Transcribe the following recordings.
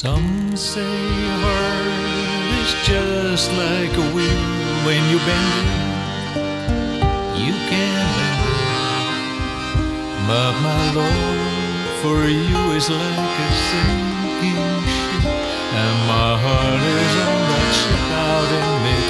Some say heart is just like a wheel. When you bend it, you can't bend it. But my love for you is like a sinking ship, and my heart is on that ship out in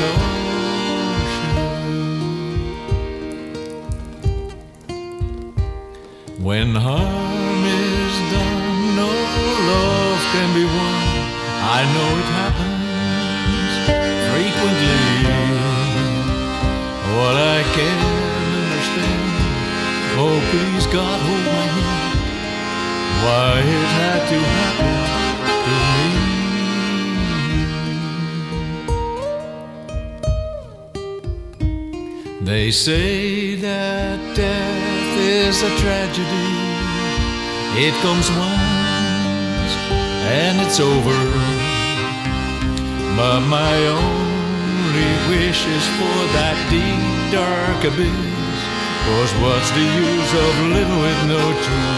mid-ocean. When harm is done, no love can be won. I know it happens frequently. What I can't understand, oh please God, hold my hand, why it had to happen to me. They say that death is a tragedy. It comes once and it's over. But my only wish is for that deep dark abyss. 'Cause what's the use of living with no true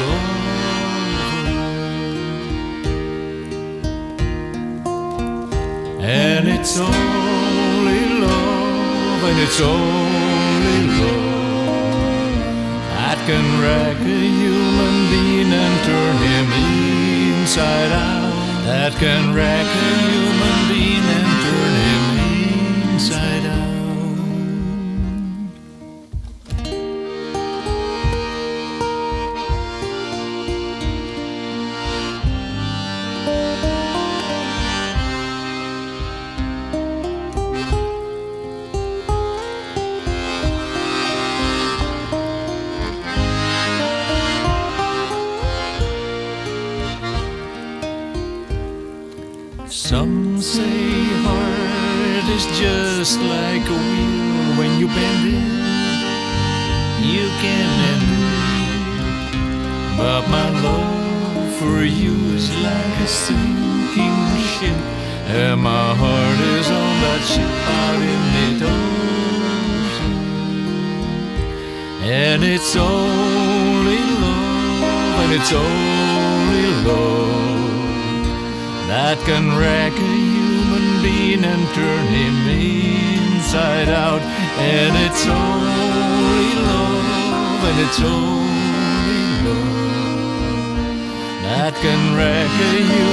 love? And it's only love, and it's only love that can wreck a human being and turn him inside out. That can wreck a human being and turn him inside out. Some say heart is just like a wheel. When you bend it, you can't mend it. But my love for you is like a sinking ship, and my heart is on that ship out in mid-ocean. And it's only love, and it's only love that can wreck a human being and turn him inside out. And it's only love, and it's only love that can wreck a human